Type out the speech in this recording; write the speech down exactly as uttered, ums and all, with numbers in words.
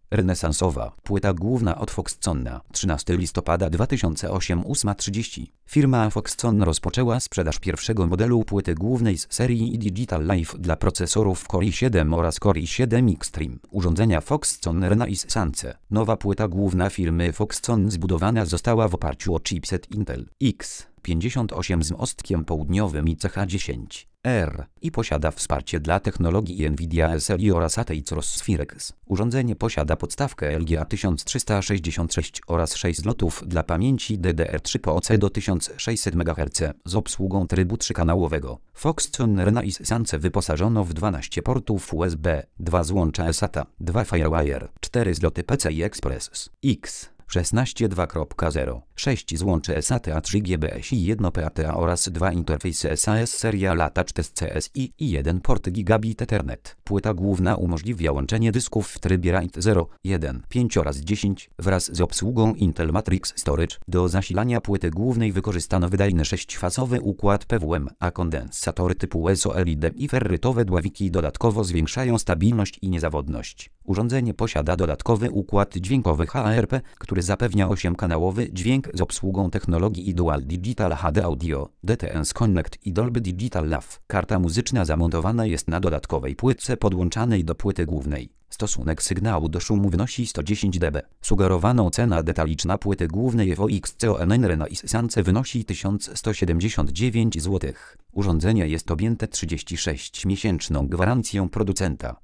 Renesansowa. Płyta główna od Foxconn. trzynastego listopada dwa tysiące ósmego ósma trzydzieści. Firma Foxconn rozpoczęła sprzedaż pierwszego modelu płyty głównej z serii Digital Life dla procesorów Core i siedem oraz Core i siedem Extreme. Urządzenia Foxconn Renaissance. Nowa płyta główna firmy Foxconn zbudowana została w oparciu o chipset Intel X pięćdziesiąt osiem z mostkiem południowym i C H dziesięć R i posiada wsparcie dla technologii NVIDIA S L I oraz A T I Sphirex. Urządzenie posiada podstawkę L G A tysiąc trzysta sześćdziesiąt sześć oraz sześć zlotów dla pamięci D D R trzy P O C do tysiąc sześćset megaherców z obsługą trybu trzykanałowego. Foxconn Renaissance wyposażono w dwanaście portów U S B, dwa złącza SATA, dwa FireWire, cztery zloty P C I Express X szesnaście dwa kropka zero, sześć złączy SATA trzy G B S i jeden P A T A oraz dwa interfejsy S A S seria Latach C S I i jeden port Gigabit Ethernet. Płyta główna umożliwia łączenie dysków w trybie RAID zero, jeden, pięć oraz dziesięć wraz z obsługą Intel Matrix Storage. Do zasilania płyty głównej wykorzystano wydajny sześciofazowy układ P W M, a kondensatory typu S O L I D i ferrytowe dławiki dodatkowo zwiększają stabilność i niezawodność. Urządzenie posiada dodatkowy układ dźwiękowy H A R P, który zapewnia osiem-kanałowy dźwięk z obsługą technologii Dual Digital H D Audio, D T S Connect i Dolby Digital Lav. Karta muzyczna zamontowana jest na dodatkowej płytce podłączanej do płyty głównej. Stosunek sygnału do szumu wynosi sto dziesięć decybeli. Sugerowaną cena detaliczna płyty głównej Foxconn Renaissance wynosi tysiąc sto siedemdziesiąt dziewięć złotych. Urządzenie jest objęte trzydziestoszeszomiesięczną gwarancją producenta.